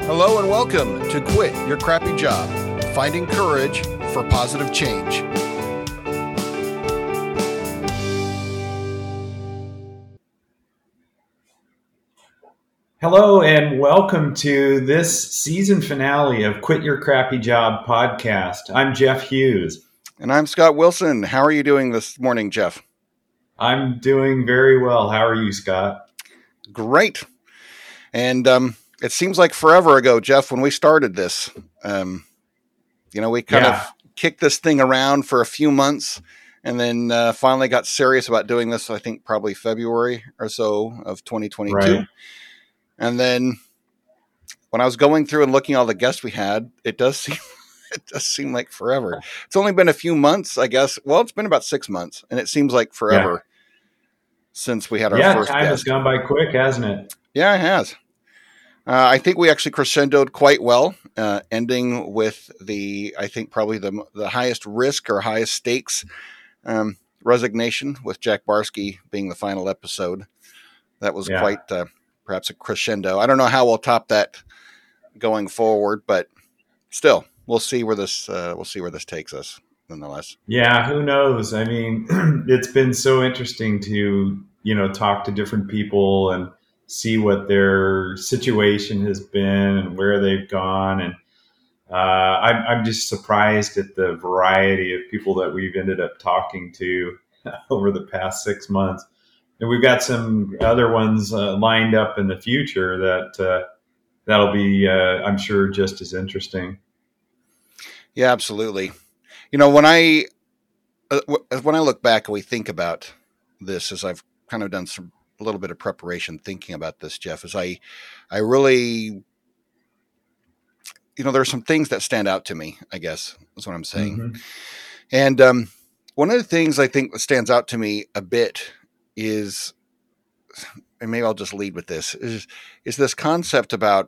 Hello and welcome to Quit Your Crappy Job, Finding Courage for Positive Change. Hello and welcome to this season finale of Quit Your Crappy Job podcast. I'm Jeff Hughes. And I'm Scott Wilson. How are you doing this morning, Jeff? I'm doing very well. How are you, Scott? Great. And it seems like forever ago, Jeff, when we started this. We kind of kicked this thing around for a few months and then finally got serious about doing this, I think probably February or so of 2022. Right. And then when I was going through and looking at all the guests we had, it does seem like forever. It's only been a few months, I guess. Well, it's been about 6 months, and it seems like forever since we had our first guest. Yeah, time has gone by quick, hasn't it? Yeah, it has. I think we actually crescendoed quite well, ending with I think probably the highest risk or highest stakes resignation, with Jack Barsky being the final episode. That was quite perhaps a crescendo. I don't know how we'll top that going forward, but still, we'll see where this takes us. Nonetheless, yeah, who knows? I mean, it's been so interesting to talk to different people and see what their situation has been and where they've gone, and I'm just surprised at the variety of people that we've ended up talking to over the past 6 months. And we've got some other ones lined up in the future that'll be, I'm sure, just as interesting. Yeah, absolutely. When I look back and we think about this, as I've kind of done a little bit of preparation thinking about this, Jeff, is I really, there are some things that stand out to me, I guess is what I'm saying. Mm-hmm. And one of the things I think that stands out to me a bit is, and maybe I'll just lead with this, is this concept about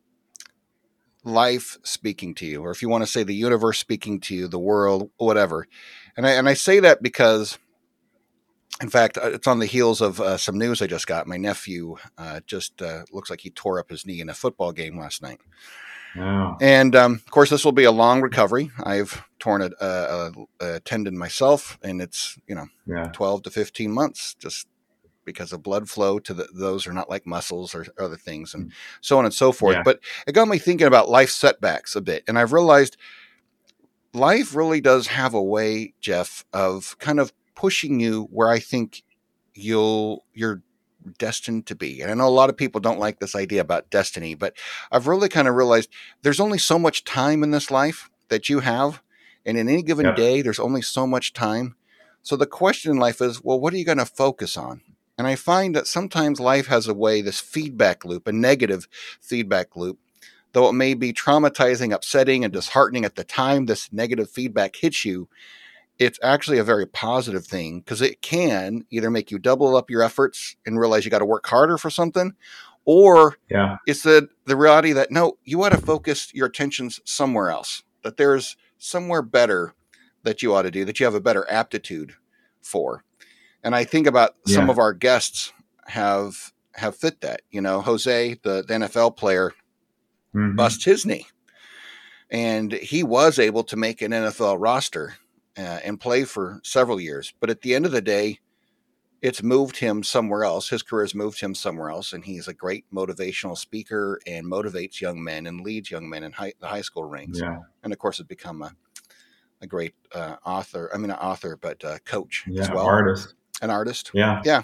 life speaking to you, or if you want to say the universe speaking to you, the world, whatever. And I say that because, in fact, it's on the heels of some news I just got. My nephew just looks like he tore up his knee in a football game last night. Wow. And of course, this will be a long recovery. I've torn a tendon myself, and it's 12 to 15 months, just because of blood flow to those are not like muscles or other things, and so on and so forth. Yeah. But it got me thinking about life setbacks a bit, and I've realized life really does have a way, Jeff, of kind of pushing you where I think you're destined to be. And I know a lot of people don't like this idea about destiny, but I've really kind of realized there's only so much time in this life that you have. And in any given day, there's only so much time. So the question in life is, well, what are you going to focus on? And I find that sometimes life has a way, this feedback loop, a negative feedback loop, though it may be traumatizing, upsetting, and disheartening at the time this negative feedback hits you, it's actually a very positive thing, because it can either make you double up your efforts and realize you got to work harder for something, or it's the reality that, no, you ought to focus your attentions somewhere else, that there's somewhere better that you ought to do, that you have a better aptitude for. And I think about some of our guests have fit that. Jose, the NFL player, bust his knee, and he was able to make an NFL roster and play for several years. But at the end of the day, it's moved him somewhere else. His career has moved him somewhere else, and he's a great motivational speaker and motivates young men and leads young men in the high school ranks. Yeah. And of course, has become a great author. I mean, not author, but coach as well. An artist. Yeah. Yeah.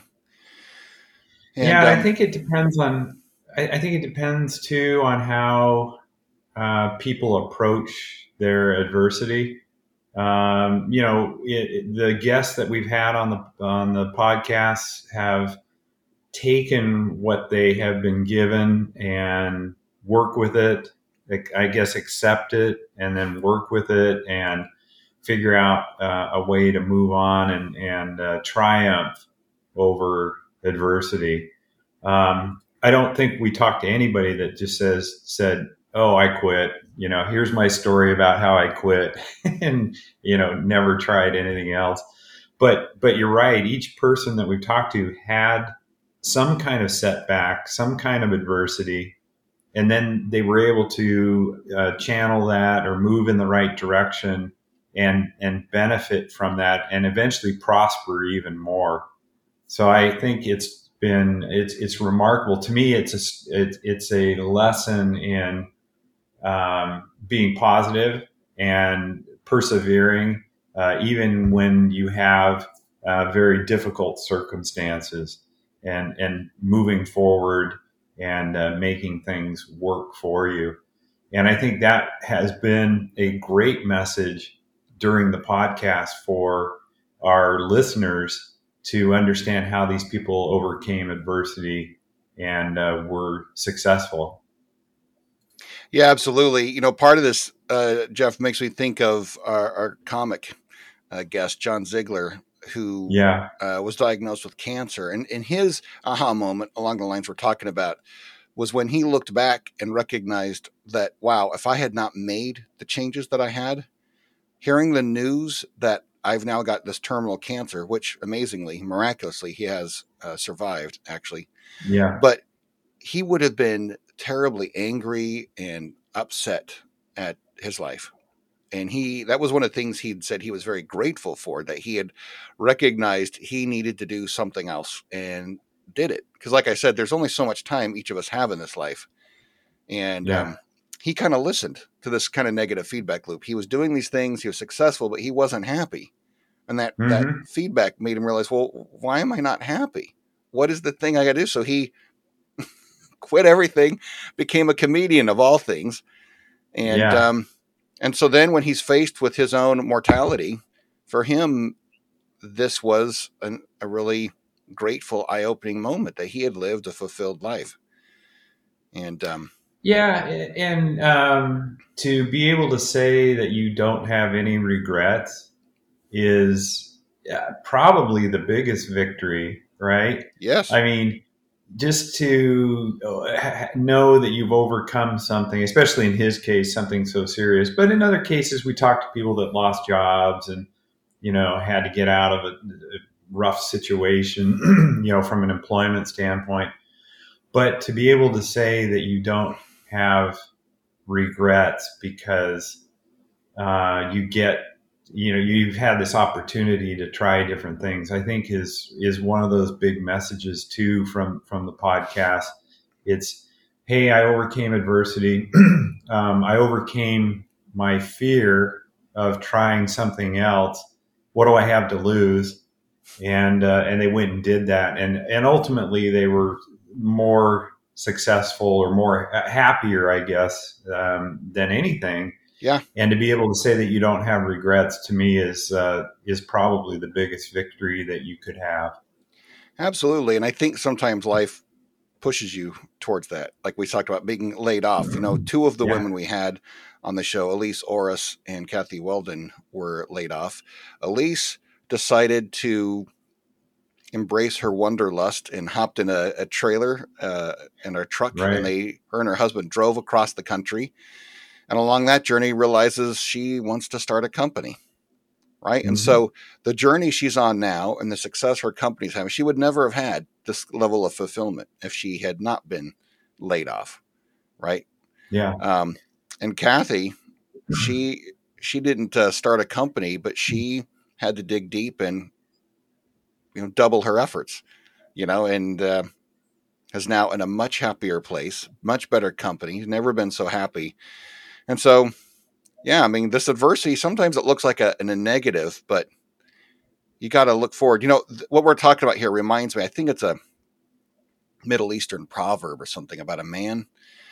And, I think it depends on, I think it depends too on how people approach their adversity. The guests that we've had on the podcast have taken what they have been given and work with it, I guess, accept it, and then work with it and figure out a way to move on and triumph over adversity. I don't think we talked to anybody that just said, "Oh, I quit. Here's my story about how I quit," and never tried anything else. But you're right. Each person that we've talked to had some kind of setback, some kind of adversity, and then they were able to channel that or move in the right direction and benefit from that and eventually prosper even more. So I think it's remarkable to me. It's a lesson in being positive and persevering, even when you have very difficult circumstances, and moving forward and making things work for you. And I think that has been a great message during the podcast for our listeners to understand how these people overcame adversity and were successful. Yeah, absolutely. You know, part of this, Jeff, makes me think of our comic guest, John Ziegler, who was diagnosed with cancer. And his aha moment along the lines we're talking about was when he looked back and recognized that, wow, if I had not made the changes that I had, hearing the news that I've now got this terminal cancer, which amazingly, miraculously, he has survived, actually. Yeah. But he would have been terribly angry and upset at his life. And that was one of the things he'd said he was very grateful for, that he had recognized he needed to do something else and did it. Because like I said, there's only so much time each of us have in this life. And he kind of listened to this kind of negative feedback loop. He was doing these things, he was successful, but he wasn't happy. And that feedback made him realize, well, why am I not happy? What is the thing I got to do? So he quit everything, became a comedian of all things. And so then when he's faced with his own mortality, for him, this was a really grateful, eye-opening moment that he had lived a fulfilled life. And to be able to say that you don't have any regrets is probably the biggest victory, right? Yes. I mean, just to know that you've overcome something, especially in his case, something so serious. But in other cases, we talk to people that lost jobs and, had to get out of a rough situation, from an employment standpoint. But to be able to say that you don't have regrets because you've had this opportunity to try different things, I think is one of those big messages too from the podcast. It's, hey, I overcame adversity. I overcame my fear of trying something else. What do I have to lose? And they went and did that. And ultimately they were more successful or more happier, I guess, than anything. Yeah. And to be able to say that you don't have regrets, to me, is probably the biggest victory that you could have. Absolutely. And I think sometimes life pushes you towards that. Like we talked about being laid off. Two of the women we had on the show, Elise Orris and Kathy Weldon, were laid off. Elise decided to embrace her wanderlust and hopped in a trailer in her truck. Right. And her and her husband drove across the country. And along that journey, realizes she wants to start a company, right? Mm-hmm. And so the journey she's on now and the success her company's having, she would never have had this level of fulfillment if she had not been laid off, right? Yeah. And Kathy, she didn't start a company, but she had to dig deep and double her efforts, and is now in a much happier place, much better company. He's never been so happy. And so, yeah, I mean, this adversity, sometimes it looks like a negative, but you got to look forward. What we're talking about here reminds me, I think it's a Middle Eastern proverb or something about a man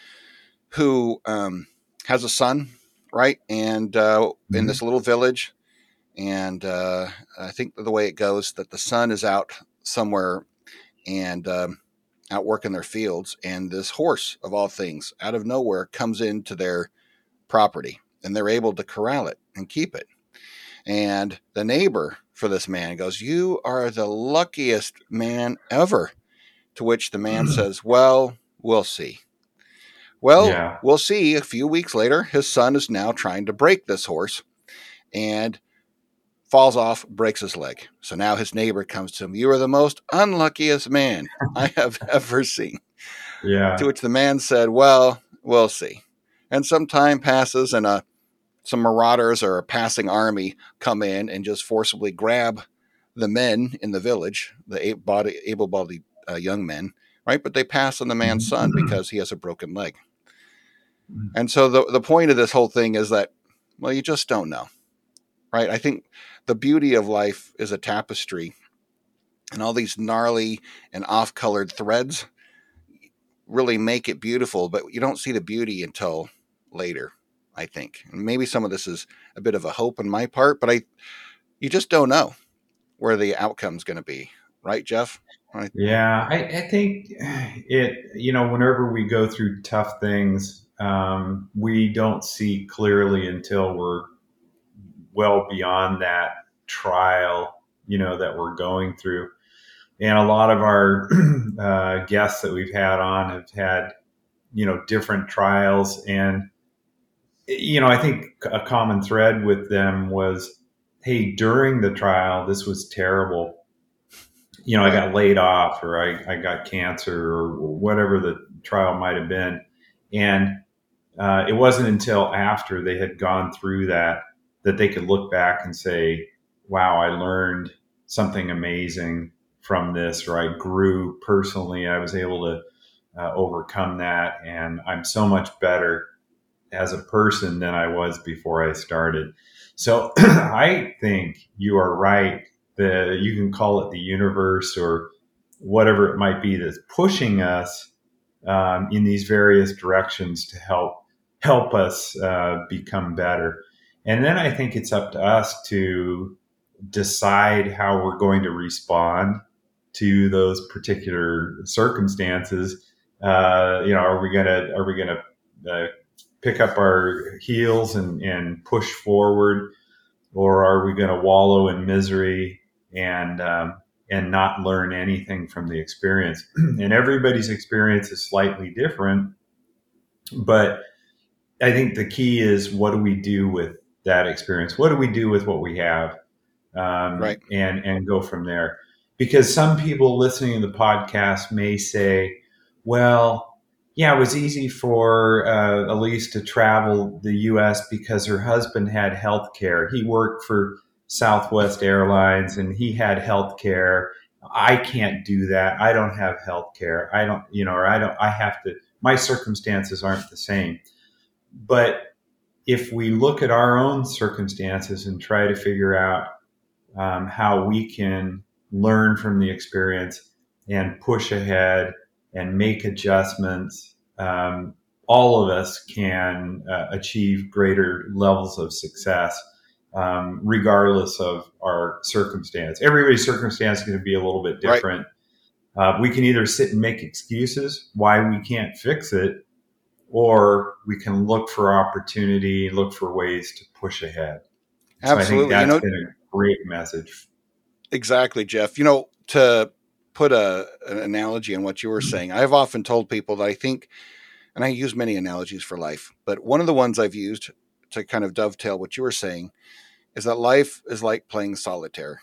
who has a son, right? And in this little village, and I think the way it goes, that the son is out somewhere and out working their fields, and this horse, of all things, out of nowhere comes into their property, and they're able to corral it and keep it. And the neighbor for this man goes, "You are the luckiest man ever." To which the man says, "Well, we'll see." Well, we'll see. A few weeks later, his son is now trying to break this horse and falls off, breaks his leg. So now his neighbor comes to him, "You are the most unluckiest man I have ever seen." Yeah. To which the man said, "Well, We'll see. And some time passes, and some marauders or a passing army come in and just forcibly grab the men in the village, the able-bodied young men, right? But they pass on the man's son because he has a broken leg. And so the point of this whole thing is that, well, you just don't know, right? I think the beauty of life is a tapestry, and all these gnarly and off-colored threads really make it beautiful, but you don't see the beauty until later, I think. And maybe some of this is a bit of a hope on my part, but you just don't know where the outcome's going to be, right, Jeff? Right. Yeah, I think whenever we go through tough things, we don't see clearly until we're well beyond that trial, that we're going through. And a lot of our guests that we've had on have had, different trials. And, I think a common thread with them was, hey, during the trial, this was terrible. I got laid off, or I got cancer, or whatever the trial might have been. And it wasn't until after they had gone through that they could look back and say, wow, I learned something amazing from this, or I grew personally. I was able to overcome that. And I'm so much better as a person than I was before I started. So I think you are right. You can call it the universe or whatever it might be that's pushing us in these various directions to help us become better. And then I think it's up to us to decide how we're going to respond to those particular circumstances. Are we gonna pick up our heels and push forward, or are we going to wallow in misery and not learn anything from the experience? And everybody's experience is slightly different, but I think the key is, what do we do with that experience? What do we do with what we have? Right. And go from there. Because some people listening to the podcast may say, well, yeah, it was easy for Elise to travel the U.S. because her husband had health care. He worked for Southwest Airlines and he had health care. I can't do that. I don't have health care. My circumstances aren't the same. But if we look at our own circumstances and try to figure out how we can learn from the experience and push ahead and make adjustments, all of us can achieve greater levels of success, regardless of our circumstance. Everybody's circumstance is going to be a little bit different. Right. We can either sit and make excuses why we can't fix it, or we can look for opportunity, look for ways to push ahead. Absolutely. So I think that's been a great message. Exactly, Jeff. To put an analogy on what you were saying, I've often told people that I think, and I use many analogies for life, but one of the ones I've used to kind of dovetail what you were saying is that life is like playing solitaire.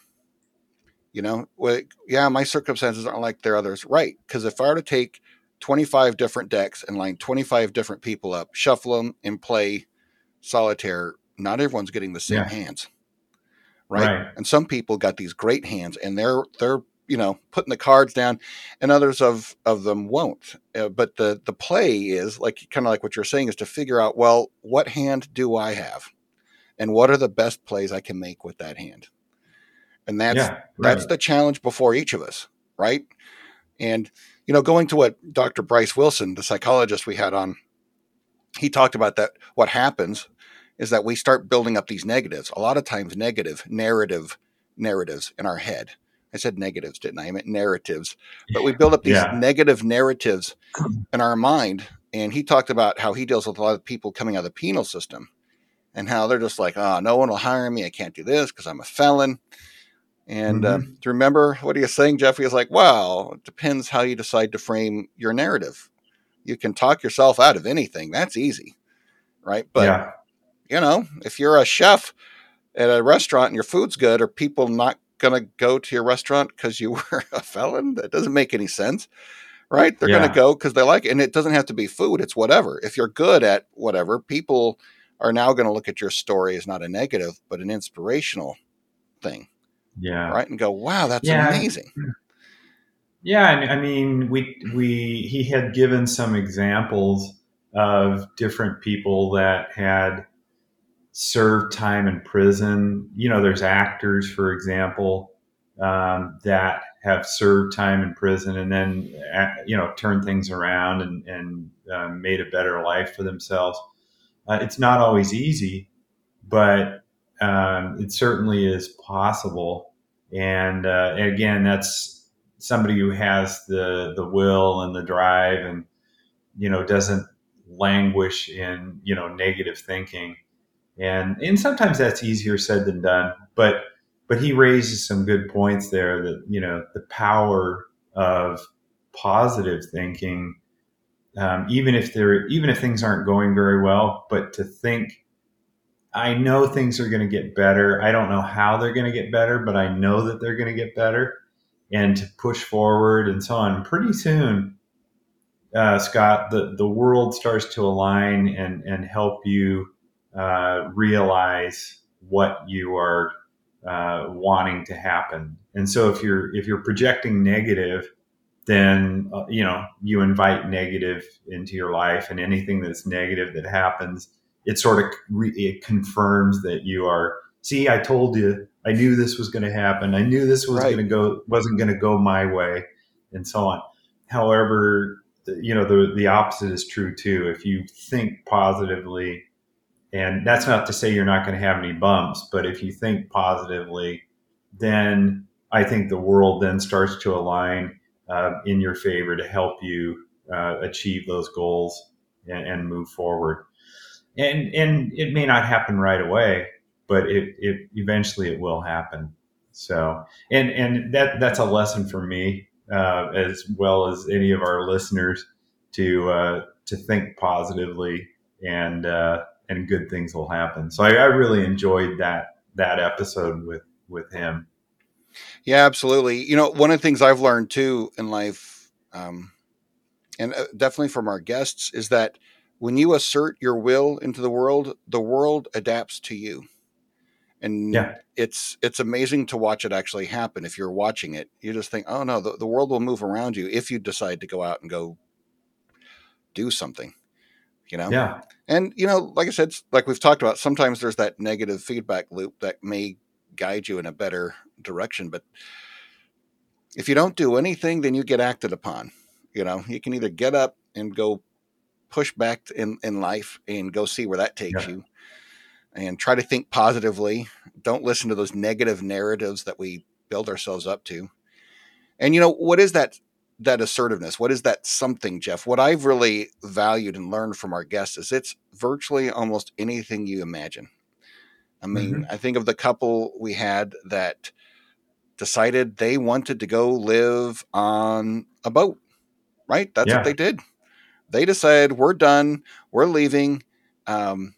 My circumstances aren't like their others. Right. Because if I were to take 25 different decks and line 25 different people up, shuffle them, and play solitaire, not everyone's getting the same hands. Right. And some people got these great hands, and they're putting the cards down, and others of them won't. But the play is kind of like what you're saying, is to figure out, well, what hand do I have, and what are the best plays I can make with that hand? And that's the challenge before each of us, right? And going to what Dr. Bryce Wilson, the psychologist we had on, he talked about that. What happens is that we start building up these negatives, a lot of times negative narratives in our head. I said negatives, didn't I? I meant narratives. But we build up these negative narratives in our mind. And he talked about how he deals with a lot of people coming out of the penal system and how they're just like, no one will hire me. I can't do this because I'm a felon. And to remember what he was saying, Jeffrey, is like, well, it depends how you decide to frame your narrative. You can talk yourself out of anything. That's easy, right? But, if you're a chef at a restaurant and your food's good, are people not going to go to your restaurant because you were a felon? That doesn't make any sense, right? They're going to go because they like it. And it doesn't have to be food. It's whatever. If you're good at whatever, people are now going to look at your story as not a negative, but an inspirational thing. Yeah. Right. And go, wow, that's amazing. Yeah. And I mean, he had given some examples of different people that had served time in prison. You know, there's actors, for example, that have served time in prison and then, turned things around and made a better life for themselves. It's not always easy, but it certainly is possible. And again, that's somebody who has the will and the drive and, doesn't languish in, negative thinking. And sometimes that's easier said than done, but he raises some good points there that, the power of positive thinking, even if things aren't going very well, but to think, I know things are going to get better. I don't know how they're going to get better, but I know that they're going to get better, and to push forward and so on. Pretty soon, Scott, the world starts to align and help you realize what you are wanting to happen. And so if you're projecting negative, then you invite negative into your life, and anything that's negative that happens, it sort of it confirms that you are. See, I told you, I knew this was going to happen. I knew this wasn't going to go my way, and so on. However, the opposite is true too. If you think positively, and that's not to say you're not going to have any bumps, but if you think positively, then I think the world then starts to align in your favor to help you achieve those goals and move forward. And it may not happen right away, but it eventually it will happen. So, and that's a lesson for me as well as any of our listeners to think positively, and good things will happen. So I really enjoyed that episode with him. Yeah, absolutely. One of the things I've learned too in life, and definitely from our guests, is that when you assert your will into the world adapts to you. And it's amazing to watch it actually happen. If you're watching it, you just think, oh no, the world will move around you if you decide to go out and go do something, Yeah. And, like I said, like we've talked about, sometimes there's that negative feedback loop that may guide you in a better direction. But if you don't do anything, then you get acted upon. You can either get up and go push back in life and go see where that takes you, and try to think positively. Don't listen to those negative narratives that we build ourselves up to. And what is that assertiveness? What is that something, Jeff? What I've really valued and learned from our guests is it's virtually almost anything you imagine. I mean, I think of the couple we had that decided they wanted to go live on a boat, right? That's what they did. They decided, we're done, we're leaving. And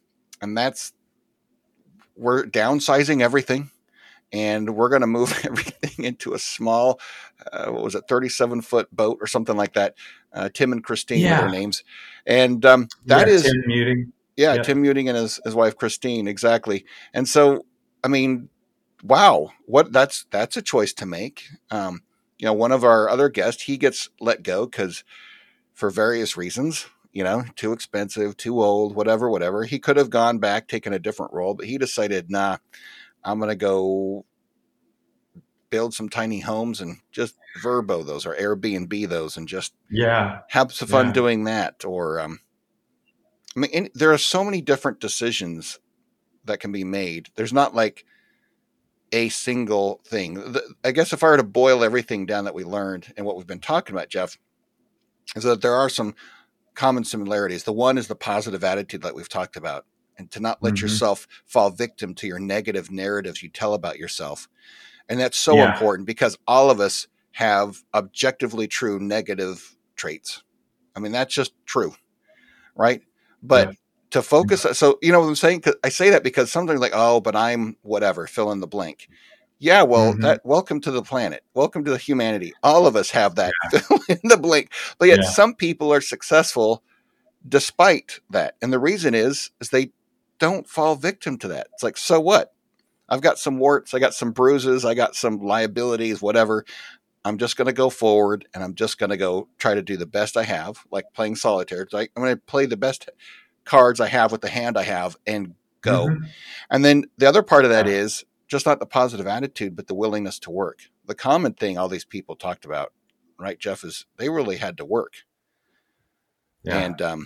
we're downsizing everything, and we're going to move everything into a small, 37-foot boat or something like that. Tim and Christine were their names. And that is Tim Muting. Tim Muting and his wife, Christine. Exactly. And so, I mean, wow, that's a choice to make. One of our other guests, he gets let go because for various reasons, too expensive, too old, whatever. He could have gone back, taken a different role, but he decided, nah, I'm going to go build some tiny homes and just Vrbo those or Airbnb those and just have some fun doing that. Or, there are so many different decisions that can be made. There's not like a single thing. I guess if I were to boil everything down that we learned and what we've been talking about, Jeff, is that there are some common similarities. The one is the positive attitude that we've talked about, and to not let yourself fall victim to your negative narratives you tell about yourself. And that's so important because all of us have objectively true negative traits. I mean, that's just true, right? But to focus, so what I'm saying? I say that because something like, oh, but I'm whatever, fill in the blank. Yeah, well, that welcome to the planet. Welcome to the humanity. All of us have that fill in the blank. But yet some people are successful despite that. And the reason is they don't fall victim to that. It's like, so what? I've got some warts, I got some bruises, I got some liabilities, whatever. I'm just going to go forward and I'm just going to go try to do the best I have, like playing solitaire. It's like I'm going to play the best cards I have with the hand I have and go. And then the other part of that is just not the positive attitude, but the willingness to work. The common thing all these people talked about, right, Jeff, is they really had to work. Yeah. And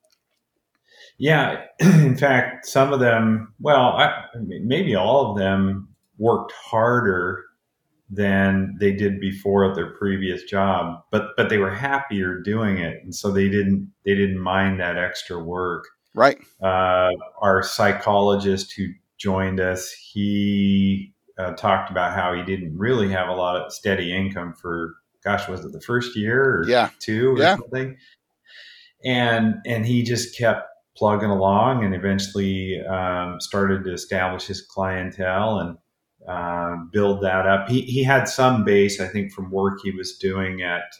in fact, some of them, maybe all of them worked harder than they did before at their previous job, but they were happier doing it, and so they didn't mind that extra work. Right. Our psychologist who joined us, he talked about how he didn't really have a lot of steady income for, was it the first year or two or something? And he just kept plugging along and eventually started to establish his clientele and build that up. He had some base, I think, from work he was doing at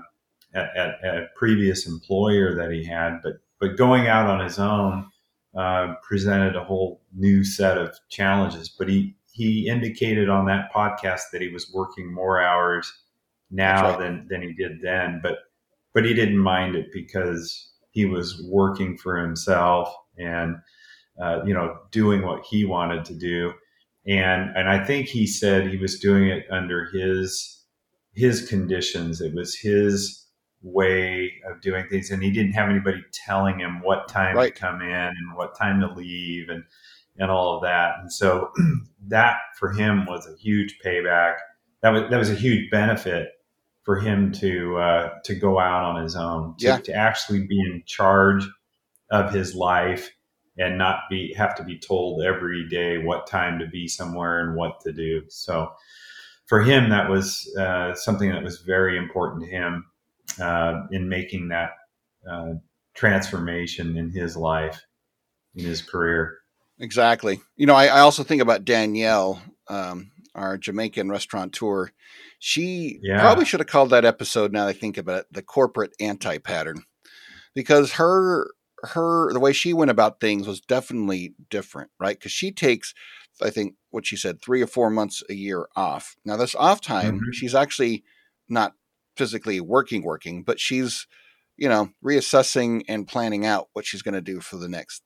a previous employer that he had, but going out on his own presented a whole new set of challenges. But he indicated on that podcast that he was working more hours now than he did then, but he didn't mind it because he was working for himself and doing what he wanted to do. And I think he said he was doing it under his conditions. It was his way of doing things, and he didn't have anybody telling him what time to come in and what time to leave and all of that. And so that for him was a huge payback. That was a huge benefit for him to go out on his own, to actually be in charge of his life and not have to be told every day what time to be somewhere and what to do. So for him, that was something that was very important to him in making that transformation in his life, in his career. Exactly. I also think about Danielle, our Jamaican restaurateur. She probably should have called that episode, now that I think about it, the corporate anti-pattern, because the way she went about things was definitely different, right? Because she takes, I think what she said, 3 or 4 months a year off. Now this off time, she's actually not physically working, but she's, reassessing and planning out what she's going to do for the next,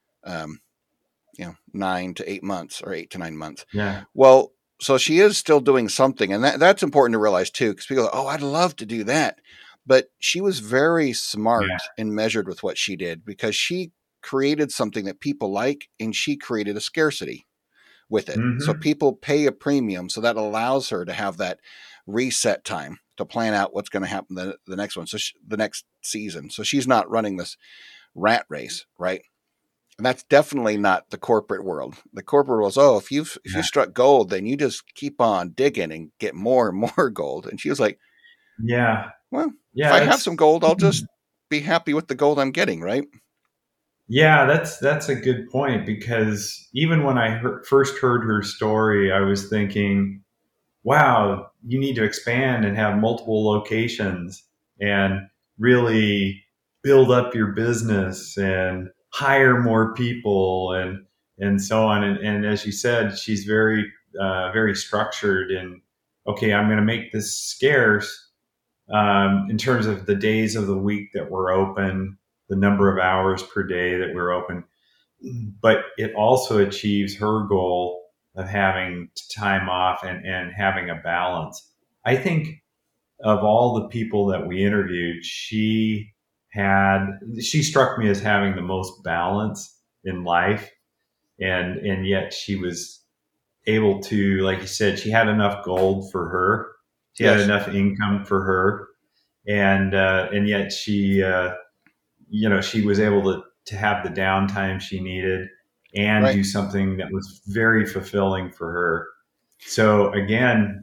9 to 8 months or 8 to 9 months. Yeah. Well, so she is still doing something, and that's important to realize too, because people go, "Oh, I'd love to do that," but she was very smart and measured with what she did, because she created something that people like, and she created a scarcity with it. So people pay a premium, so that allows her to have that reset time to plan out what's going to happen the next one, so the next season. So she's not running this rat race, right? And that's definitely not the corporate world. The corporate world is, if you struck gold, then you just keep on digging and get more and more gold. And she was like, if I have some gold, I'll just be happy with the gold I'm getting, right? Yeah, that's a good point, because even when I first heard her story, I was thinking, wow, you need to expand and have multiple locations and really build up your business and hire more people and so on. And as you said, she's very, very structured in, okay, I'm going to make this scarce in terms of the days of the week that we're open, the number of hours per day that we're open. But it also achieves her goal of having time off and having a balance. I think of all the people that we interviewed, she struck me as having the most balance in life. And yet she was able to, like you said, she had enough gold for her. She had enough income for her. And yet she, she was able to have the downtime she needed and do something that was very fulfilling for her. So again,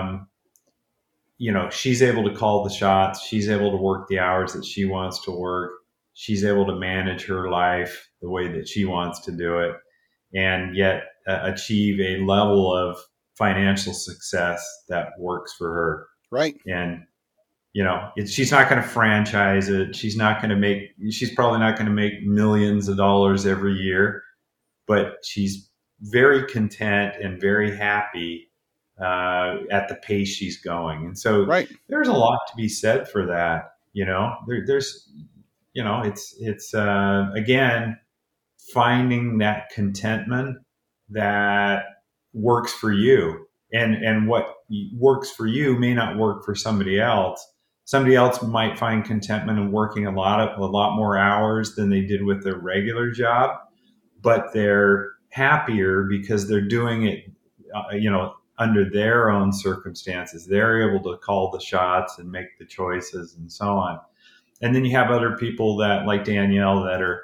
she's able to call the shots. She's able to work the hours that she wants to work. She's able to manage her life the way that she wants to do it, and yet achieve a level of financial success that works for her. Right. And, she's not going to franchise it. She's probably not going to make millions of dollars every year, but she's very content and very happy at the pace she's going. And so there's a lot to be said for that. There's, it's again, finding that contentment that works for you, and what works for you may not work for somebody else. Somebody else might find contentment in working a lot more hours than they did with their regular job, but they're happier because they're doing it, under their own circumstances. They're able to call the shots and make the choices and so on. And then you have other people that, like Danielle, that are,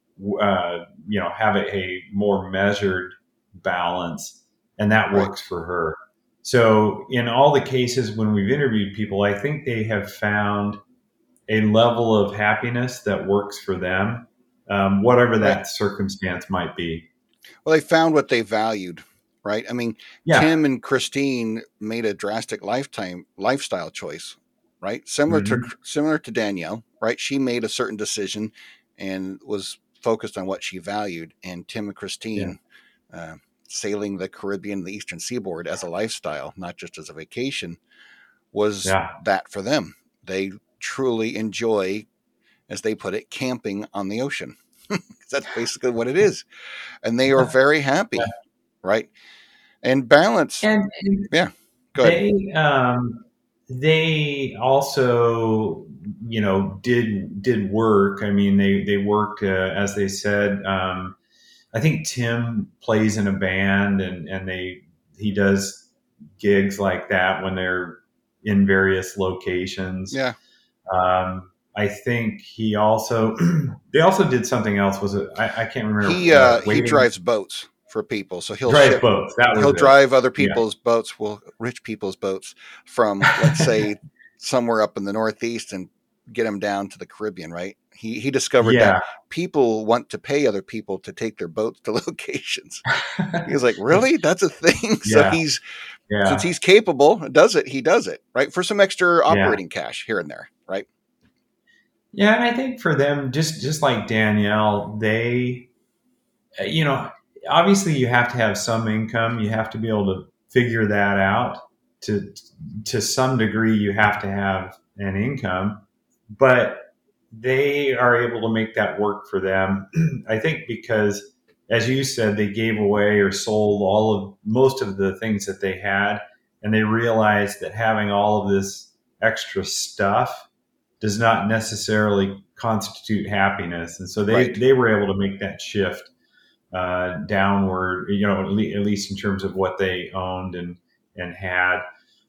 have a more measured balance, and that works for her. So in all the cases when we've interviewed people, I think they have found a level of happiness that works for them, whatever that circumstance might be. Well, they found what they valued, right? I mean, Tim and Christine made a drastic lifestyle choice, right? Similar to Danielle, right? She made a certain decision and was focused on what she valued. And Tim and Christine, sailing the Caribbean, the Eastern Seaboard as a lifestyle, not just as a vacation, was that for them. They truly enjoy, as they put it, camping on the ocean. That's basically what it is. And they are very happy, right? And balance. And go ahead. They also, did work. I mean, they worked, as they said. I think Tim plays in a band, and he does gigs like that when they're in various locations. Yeah. I think they also did something else. Was it? I can't remember. He drives boats for people, so he'll drive boats. He'll drive other people's boats, rich people's boats, from let's say somewhere up in the Northeast, and get them down to the Caribbean. Right? He discovered that people want to pay other people to take their boats to locations. He was like, really? That's a thing. So since he's capable, he does it right for some extra operating cash here and there, right? Yeah, and I think for them, just like Danielle, they, obviously you have to have some income. You have to be able to figure that out. To some degree, you have to have an income, but they are able to make that work for them. I think because, as you said, they gave away or sold most of the things that they had, and they realized that having all of this extra stuff does not necessarily constitute happiness. And so they were able to make that shift downward, at least in terms of what they owned and had.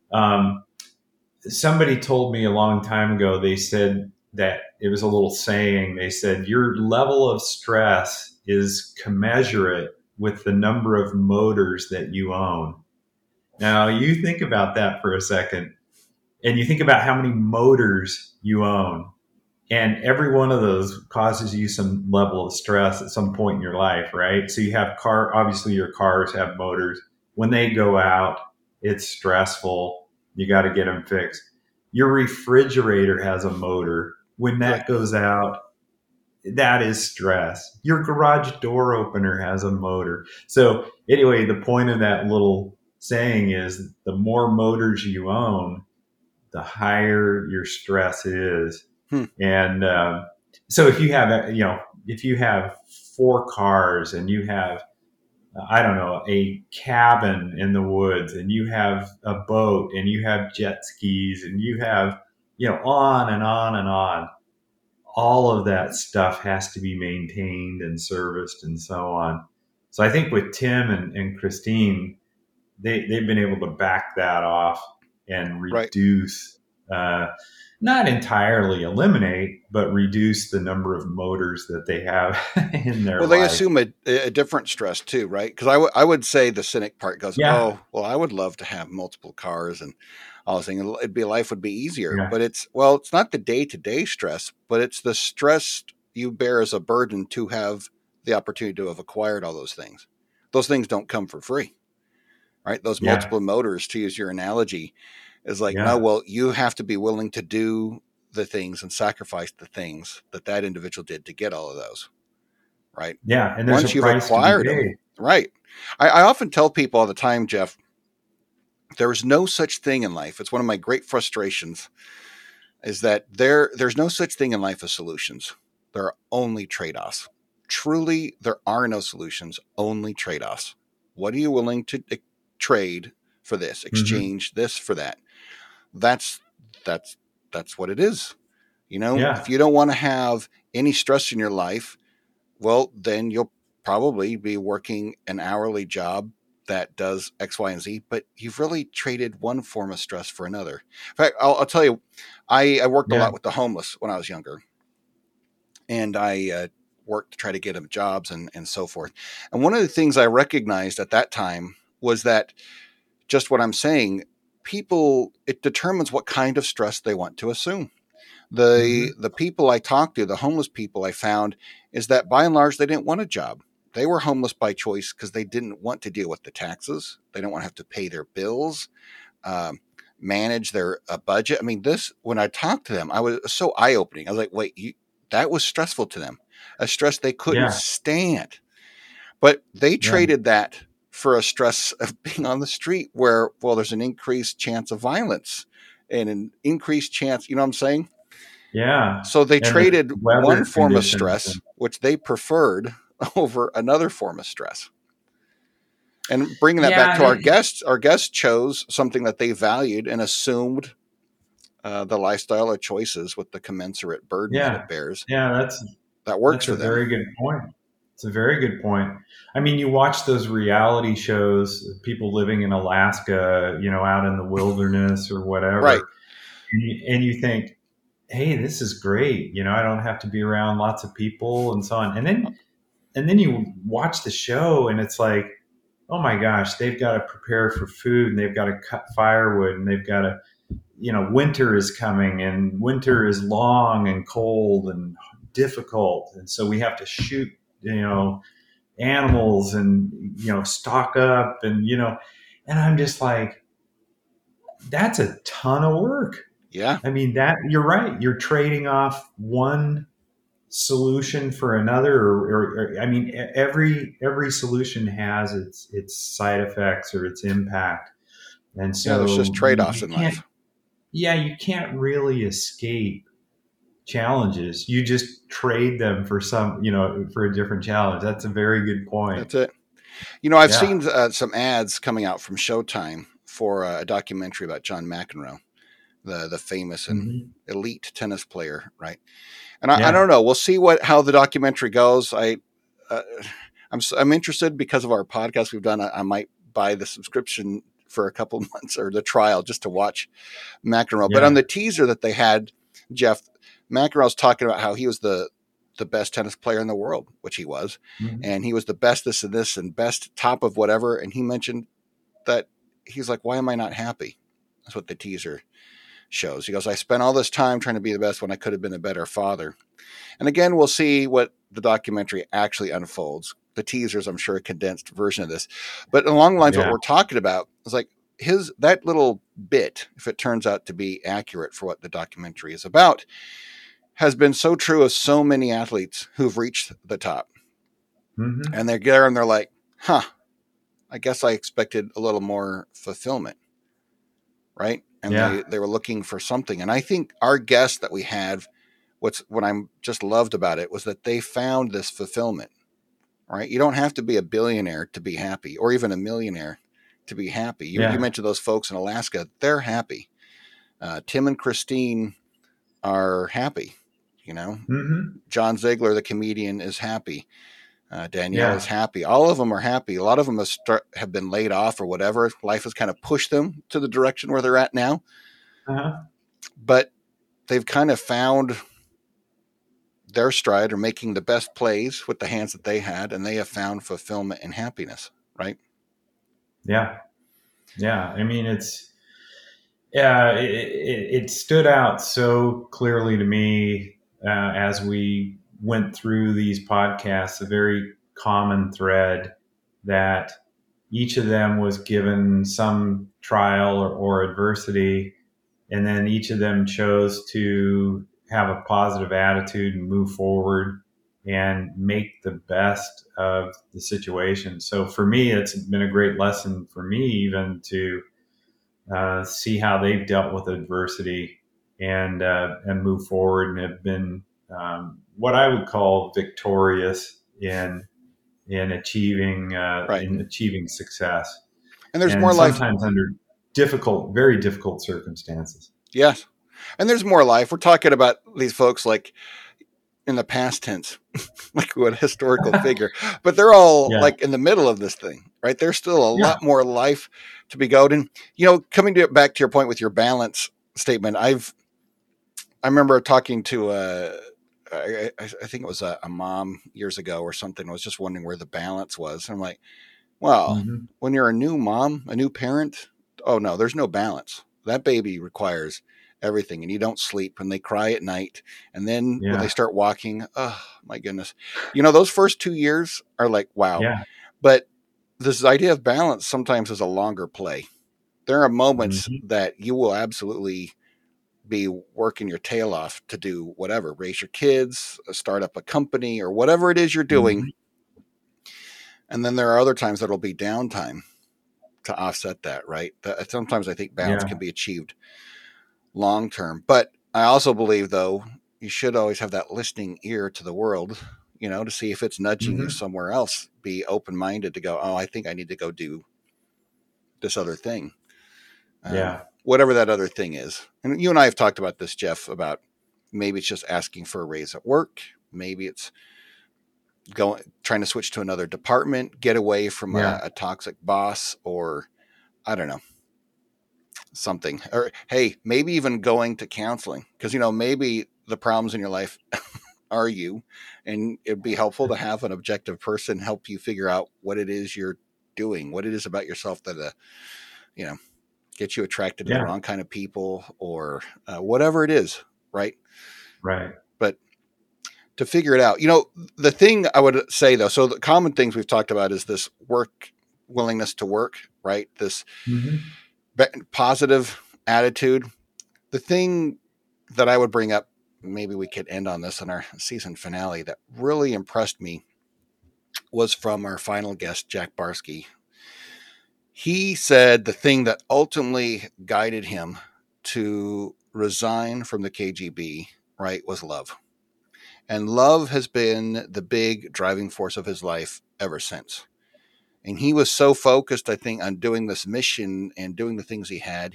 Somebody told me a long time ago, they said that it was a little saying. They said, your level of stress is commensurate with the number of motors that you own. Now, you think about that for a second, and you think about how many motors you own. And every one of those causes you some level of stress at some point in your life, right? So you have obviously your cars have motors. When they go out, it's stressful. You got to get them fixed. Your refrigerator has a motor. When that goes out, that is stress. Your garage door opener has a motor. So anyway, the point of that little saying is the more motors you own, the higher your stress is. And so if you have 4 cars and you have, a cabin in the woods, and you have a boat, and you have jet skis, and you have, on and on and on, all of that stuff has to be maintained and serviced and so on. So I think with Tim and Christine, they've been able to back that off and reduce, not entirely eliminate, but reduce the number of motors that they have in their life. Well, they assume a different stress too, right? Because I would say the cynic part goes, oh, well, I would love to have multiple cars and all this thing. Life would be easier. Yeah. But it's not the day-to-day stress, but it's the stress you bear as a burden to have the opportunity to have acquired all those things. Those things don't come for free, right? Those multiple motors, to use your analogy, is like, no, well, you have to be willing to do the things and sacrifice the things that individual did to get all of those, right? Yeah, and there's once a you've price acquired to be paid. them, right? I often tell people all the time, Jeff, there is no such thing in life. It's one of my great frustrations, is that there's no such thing in life as solutions. There are only trade-offs. Truly, there are no solutions, only trade-offs. What are you willing to trade for this? Exchange this for that. That's what it is. If you don't want to have any stress in your life, well, then you'll probably be working an hourly job that does X, Y, and Z, but you've really traded one form of stress for another. In fact, I'll tell you, I worked a lot with the homeless when I was younger, and I worked to try to get them jobs and so forth. And one of the things I recognized at that time was that, just what I'm saying, people, it determines what kind of stress they want to assume. The people I talked to, the homeless people, I found is that by and large, they didn't want a job. They were homeless by choice because they didn't want to deal with the taxes. They don't want to have to pay their bills, manage their budget. I mean, when I talked to them, I was so eye-opening. I was like, wait, that was stressful to them, a stress they couldn't stand. But they traded that for a stress of being on the street where, well, there's an increased chance of violence and an increased chance, you know what I'm saying? Yeah. So they traded one form of stress, which they preferred, over another form of stress. And bringing that back to our guests chose something that they valued and assumed the lifestyle or choices with the commensurate burden that it bears. Yeah, that works for them. That's a very good point. It's a very good point. I mean, you watch those reality shows, people living in Alaska, out in the wilderness or whatever. Right. And you think, hey, this is great. I don't have to be around lots of people and so on. And then you watch the show and it's like, oh my gosh, they've got to prepare for food and they've got to cut firewood and they've got to, winter is coming and winter is long and cold and difficult. And so we have to shoot, animals and, stock up and, and I'm just like, that's a ton of work. Yeah. I mean, you're right. You're trading off one solution for another, or I mean, every solution has its side effects or its impact. And so there's just trade-offs in life. Yeah. You can't really escape challenges. You just trade them for for a different challenge. That's a very good point. That's it. I've seen some ads coming out from Showtime for a documentary about John McEnroe, the famous and elite tennis player, right? And I don't know. We'll see how the documentary goes. I'm interested because of our podcast we've done. I might buy the subscription for a couple months or the trial just to watch McEnroe. But on the teaser that they had, Jeff, McEnroe's talking about how he was the best tennis player in the world, which he was, and he was the best this and this and best top of whatever. And he mentioned that he's like, why am I not happy? That's what the teaser shows. He goes, I spent all this time trying to be the best when I could have been a better father. And again, we'll see what the documentary actually unfolds. The teaser's, I'm sure, a condensed version of this. But along the lines of what we're talking about, it's like that little bit, if it turns out to be accurate for what the documentary is about, has been so true of so many athletes who've reached the top. And they're there and they're like, I guess I expected a little more fulfillment. Right. And they were looking for something. And I think our guest that we had, what I'm just loved about it was that they found this fulfillment, right? You don't have to be a billionaire to be happy, or even a millionaire to be happy. You mentioned those folks in Alaska. They're happy. Tim and Christine are happy. John Ziegler, the comedian, is happy. Danielle is happy. All of them are happy. A lot of them have been laid off or whatever. Life has kind of pushed them to the direction where they're at now. But they've kind of found their stride, or making the best plays with the hands that they had, and they have found fulfillment and happiness, right? Yeah. I mean, it stood out so clearly to me as we went through these podcasts, a very common thread that each of them was given some trial or adversity, and then each of them chose to have a positive attitude and move forward and make the best of the situation. So for me, it's been a great lesson for me even to see how they've dealt with adversity and move forward, and have been what I would call victorious in achieving success. And there's And more life sometimes under very difficult circumstances. Yes. And there's more life. We're talking about these folks like in the past tense, like what a historical figure, but they're all like in the middle of this thing, right? There's still a lot more life to be gotten. And, you know, coming back to your point with your balance statement, I remember talking to I think it was a mom years ago or something. I was just wondering where the balance was. And I'm like, well, when you're a new mom, a new parent, oh no, there's no balance. That baby requires everything, and you don't sleep, and they cry at night, and then when they start walking, oh my goodness, you know, those first 2 years are like, wow. But this idea of balance sometimes is a longer play. There are moments that you will absolutely be working your tail off to do whatever, raise your kids, start up a company, or whatever it is you're doing. And then there are other times that'll be downtime to offset that, right? Sometimes I think balance can be achieved long term. But I also believe, though, you should always have that listening ear to the world, you know, to see if it's nudging you somewhere else. Be open-minded to go, oh, I think I need to go do this other thing. Whatever that other thing is. And you and I have talked about this, Jeff, about maybe it's just asking for a raise at work. Maybe it's trying to switch to another department, get away from a toxic boss, or I don't know, something. Or hey, maybe even going to counseling, because you know maybe the problems in your life are you, and it'd be helpful to have an objective person help you figure out what it is you're doing, what it is about yourself that you know, get you attracted to the wrong kind of people, or whatever it is, right? But to figure it out, you know, the thing I would say though, so the common things we've talked about is this willingness to work, right? This positive attitude. The thing that I would bring up, maybe we could end on this in our season finale, that really impressed me was from our final guest, Jack Barsky. He said the thing that ultimately guided him to resign from the KGB, right, was love. And love has been the big driving force of his life ever since. And he was so focused, I think, on doing this mission and doing the things he had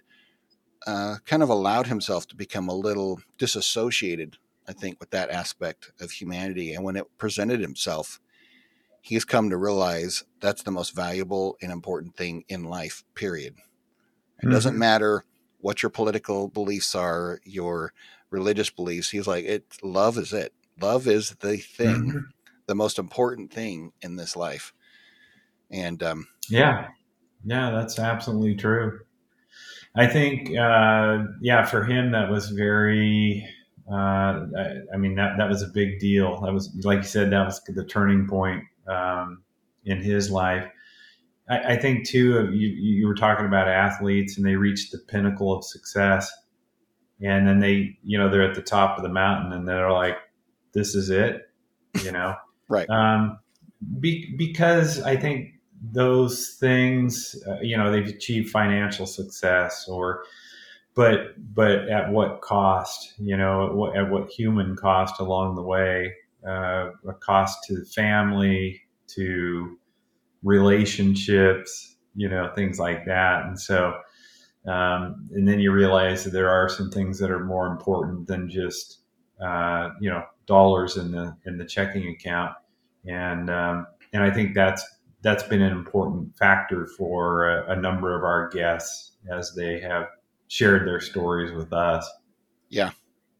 kind of allowed himself to become a little disassociated, I think, with that aspect of humanity. And when it presented himself, he's come to realize that's the most valuable and important thing in life, period. It doesn't matter what your political beliefs are, your religious beliefs. He's like, love is it. Love is the thing, the most important thing in this life. And that's absolutely true. I think, for him, that was very, I mean, that was a big deal. That was, like you said, that was the turning point in his life. I think too, you were talking about athletes and they reach the pinnacle of success, and then they're at the top of the mountain and they're like, this is it, you know? Right. Because I think those things, they've achieved financial success, but at what cost? At what human cost along the way? A cost to the family, to relationships, things like that. And so, and then you realize that there are some things that are more important than just, dollars in the checking account. And I think that's been an important factor for a number of our guests as they have shared their stories with us. Yeah.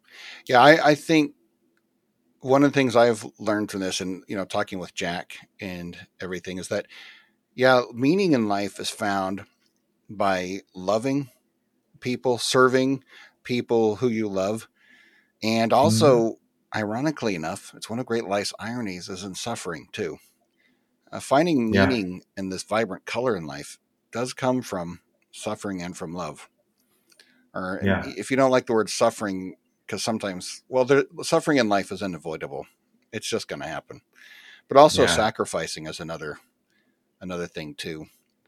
I think one of the things I've learned from this, and talking with Jack and everything, is that meaning in life is found by loving people, serving people who you love, and also, ironically enough, it's one of great life's ironies, is in suffering too. Finding meaning in this vibrant color in life does come from suffering and from love. Or if you don't like the word suffering, because sometimes, suffering in life is unavoidable. It's just going to happen. But also sacrificing is another thing too.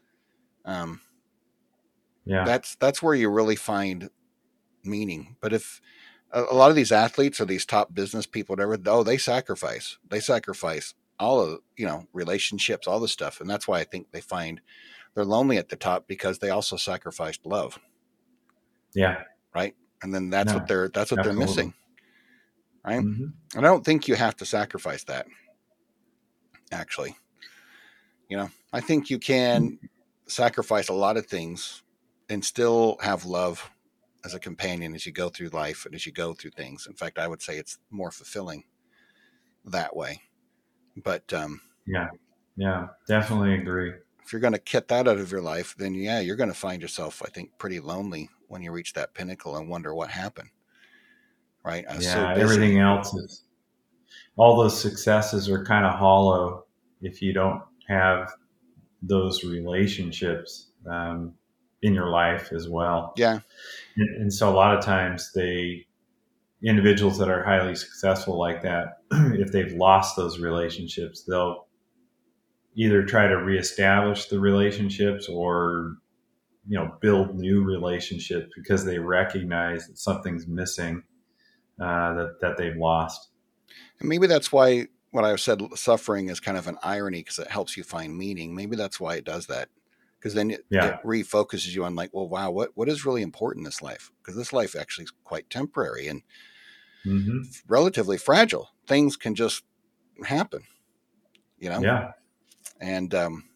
That's where you really find meaning. But if a lot of these athletes or these top business people, whatever, they sacrifice all of, relationships, all this stuff. And that's why I think they find they're lonely at the top, because they also sacrificed love. Yeah. Right. And then that's what they're missing. Right. Mm-hmm. And I don't think you have to sacrifice that. Actually, I think you can sacrifice a lot of things and still have love as a companion as you go through life and as you go through things. In fact, I would say it's more fulfilling that way. But definitely agree. If you're going to get that out of your life, then you're going to find yourself, I think, pretty lonely when you reach that pinnacle and wonder what happened. Right? Everything else is, all those successes are kind of hollow if you don't have those relationships in your life as well. Yeah. And so a lot of times individuals that are highly successful like that, if they've lost those relationships, they'll either try to reestablish the relationships or, build new relationships because they recognize that something's missing that they've lost. And maybe that's why what I've said, suffering is kind of an irony, because it helps you find meaning. Maybe that's why it does that. Because then it refocuses you on wow, what is really important in this life? Because this life actually is quite temporary and relatively fragile. Things can just happen, Yeah. And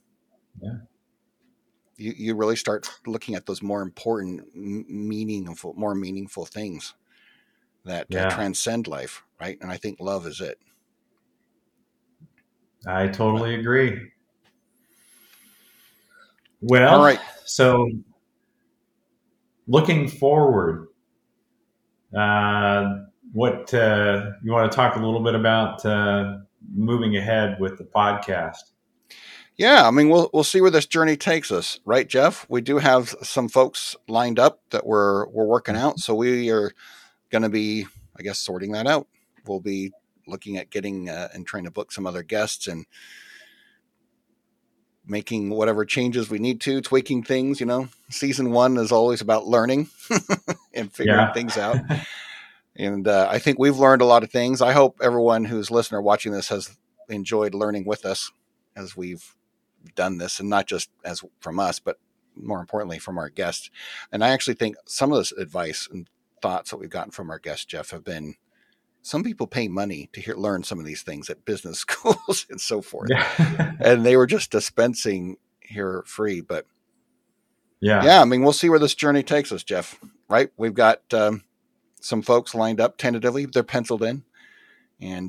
you really start looking at those more important, more meaningful things that transcend life, right? And I think love is it. I totally agree. Well, all right. So looking forward, what you want to talk a little bit about moving ahead with the podcast? Yeah, I mean, we'll see where this journey takes us, right, Jeff? We do have some folks lined up that we're working out, so we are going to be, I guess, sorting that out. We'll be looking at getting and trying to book some other guests and making whatever changes we need to, tweaking things. Season 1 is always about learning and figuring things out. And I think we've learned a lot of things. I hope everyone who's listening or watching this has enjoyed learning with us as we've done this, and not just as from us, but more importantly from our guests. And I actually think some of this advice and thoughts that we've gotten from our guests, Jeff, have been, some people pay money to learn some of these things at business schools and so forth. And they were just dispensing here free. But I mean, we'll see where this journey takes us, Jeff, right? We've got some folks lined up tentatively. They're penciled in. And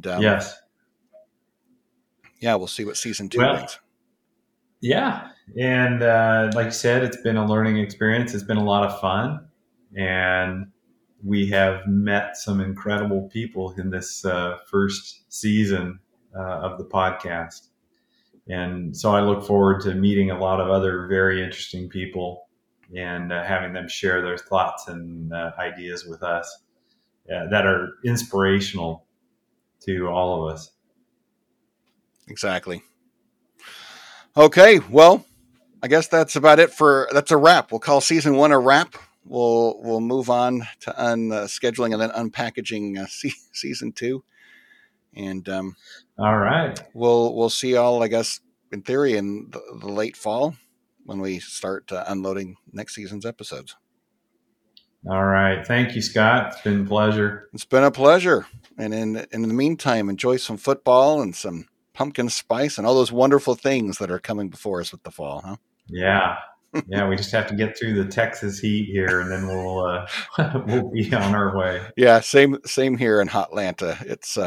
we'll see what season 2 brings. Yeah. And like you said, it's been a learning experience. It's been a lot of fun. And we have met some incredible people in this first season of the podcast. And so I look forward to meeting a lot of other very interesting people and having them share their thoughts and ideas with us that are inspirational to all of us. Exactly. Okay, well, I guess that's about it that's a wrap. We'll call season 1 a wrap. We'll move on to scheduling and then unpackaging season 2. And all right, we'll see y'all, I guess, in theory, in the late fall when we start unloading next season's episodes. All right, thank you, Scott. It's been a pleasure. It's been a pleasure. And in the meantime, enjoy some football and some pumpkin spice and all those wonderful things that are coming before us with the fall, huh? Yeah. We just have to get through the Texas heat here, and then we'll be on our way. Yeah, same here in Hotlanta. It's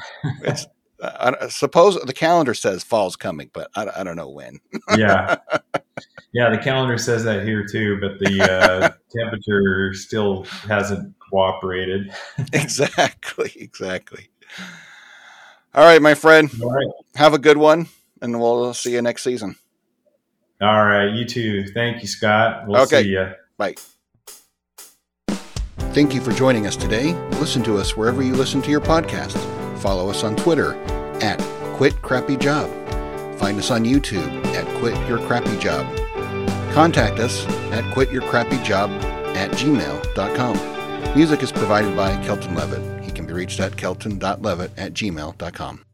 I suppose the calendar says fall's coming, but I don't know when. Yeah, the calendar says that here too, but the temperature still hasn't cooperated. Exactly. All right, my friend. All right. Have a good one. and we'll see you next season. All right. You too. Thank you, Scott. We'll see you. Bye. Thank you for joining us today. Listen to us wherever you listen to your podcast. Follow us on Twitter at QuitCrappyJob. Find us on YouTube at QuitYourCrappyJob. Contact us at quityourcrappyjob@gmail.com. Music is provided by Kelton Levitt. He can be reached at kelton.levitt@gmail.com.